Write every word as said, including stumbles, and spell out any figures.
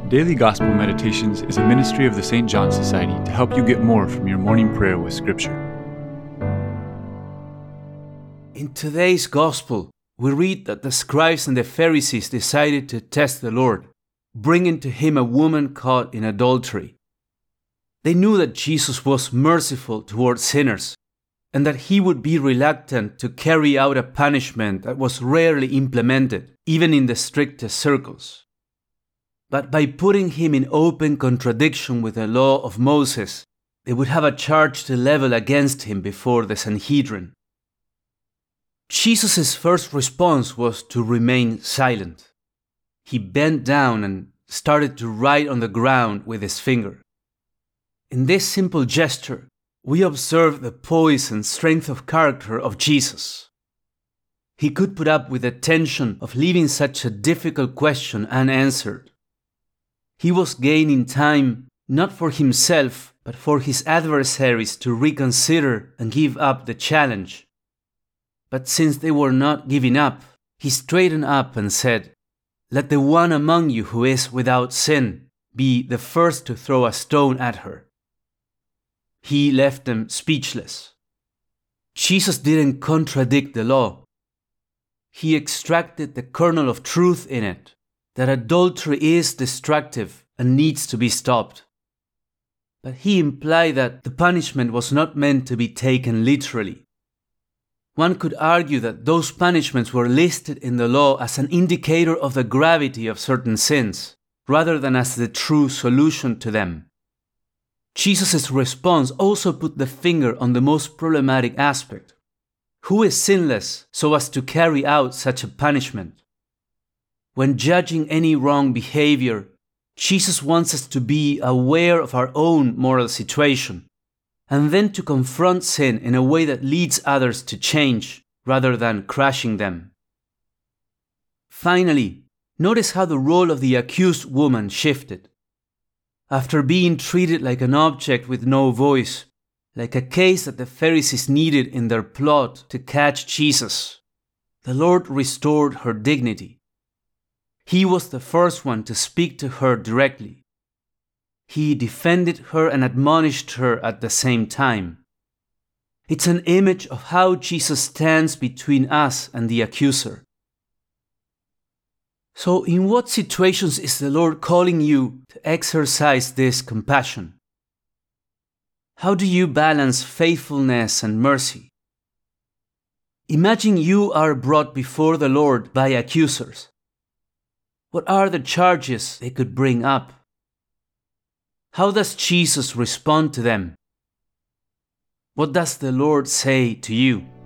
Daily Gospel Meditations is a ministry of the Saint John Society to help you get more from your morning prayer with Scripture. In today's Gospel, we read that the scribes and the Pharisees decided to test the Lord, bringing to him a woman caught in adultery. They knew that Jesus was merciful toward sinners, and that he would be reluctant to carry out a punishment that was rarely implemented, even in the strictest circles. But by putting him in open contradiction with the law of Moses, they would have a charge to level against him before the Sanhedrin. Jesus' first response was to remain silent. He bent down and started to write on the ground with his finger. In this simple gesture, we observe the poise and strength of character of Jesus. He could put up with the tension of leaving such a difficult question unanswered. He was gaining time not for himself, but for his adversaries to reconsider and give up the challenge. But since they were not giving up, he straightened up and said, "Let the one among you who is without sin be the first to throw a stone at her." He left them speechless. Jesus didn't contradict the law. He extracted the kernel of truth in it, that adultery is destructive and needs to be stopped. But he implied that the punishment was not meant to be taken literally. One could argue that those punishments were listed in the law as an indicator of the gravity of certain sins, rather than as the true solution to them. Jesus' response also put the finger on the most problematic aspect. Who is sinless so as to carry out such a punishment? When judging any wrong behavior, Jesus wants us to be aware of our own moral situation, and then to confront sin in a way that leads others to change, rather than crushing them. Finally, notice how the role of the accused woman shifted. After being treated like an object with no voice, like a case that the Pharisees needed in their plot to catch Jesus, the Lord restored her dignity. He was the first one to speak to her directly. He defended her and admonished her at the same time. It's an image of how Jesus stands between us and the accuser. So, in what situations is the Lord calling you to exercise this compassion? How do you balance faithfulness and mercy? Imagine you are brought before the Lord by accusers. What are the charges they could bring up? How does Jesus respond to them? What does the Lord say to you?